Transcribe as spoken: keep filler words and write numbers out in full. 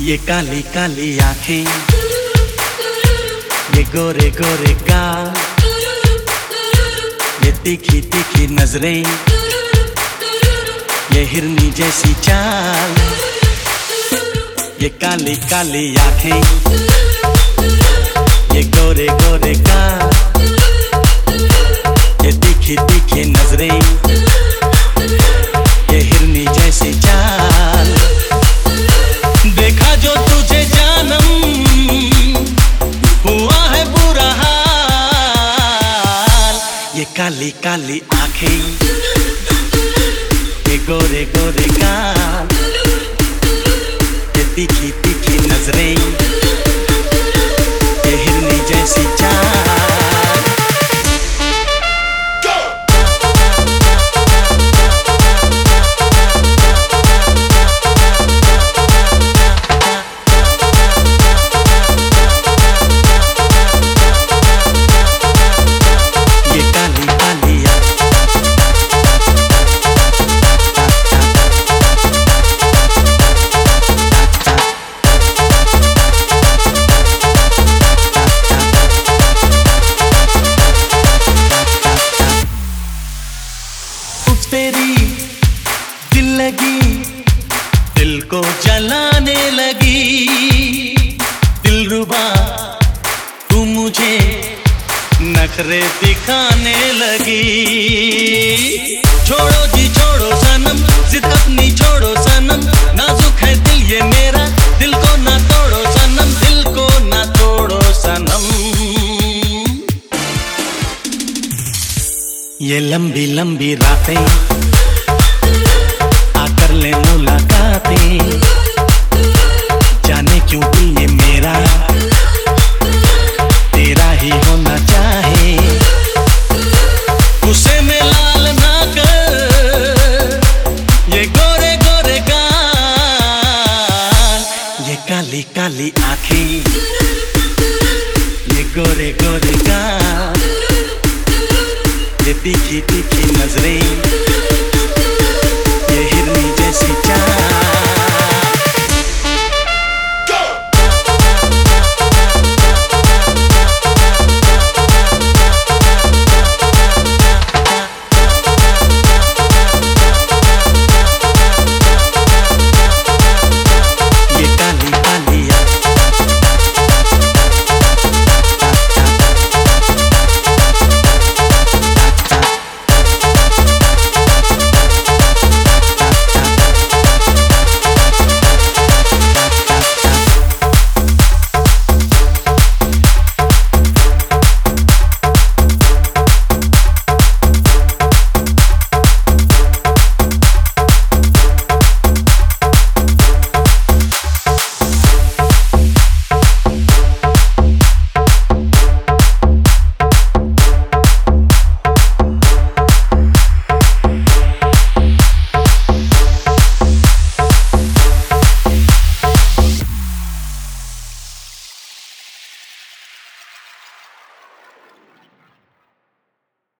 ये काली काली आंखें, ये गोरे गोरे गाल, ये तीखी तीखी नजरें, ये हिरनी जैसी चाल। ये काली काली आंखें, ये गोरे गोरे गाल, ये तीखी तीखी नजरें, ये हिरनी जैसी चाल। देखा जो तुझे जानम, हुआ है बुरा हाल। ये काली काली आंखें, ये गोरे गोरे गाल, ये तीखी तीखी नजरें, ये हिरनी जैसी चाल। तेरी दिल लगी, दिल को जलाने लगी। दिलरुबा तू मुझे नखरे दिखाने लगी। छोड़ो जी छोड़ो सनम, जिद अपनी छोड़ो सनम। नाजुक है दिल ये मेरा, दिल को ना तोड़ो सनम, दिल को ना तोड़ो सनम। ये लंबी लंबी रातें आकर ले मुलाकातें, जाने क्यों दिल ये मेरा तेरा ही होना चाहे। उसे में लाल ना कर ये गोरे गोरे गाल, ये काली काली आंखें, ये गोरे गोरे गाल, ये तीखी तीखी नजरें।